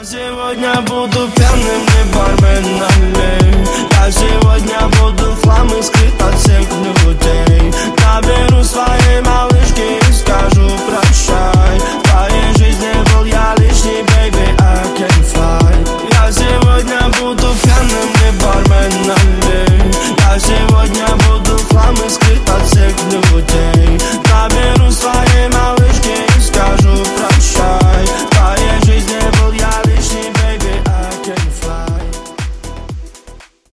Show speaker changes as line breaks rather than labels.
сегодня буду пьяным, не бармен, налей. Я сегодня буду в хлам и скрыт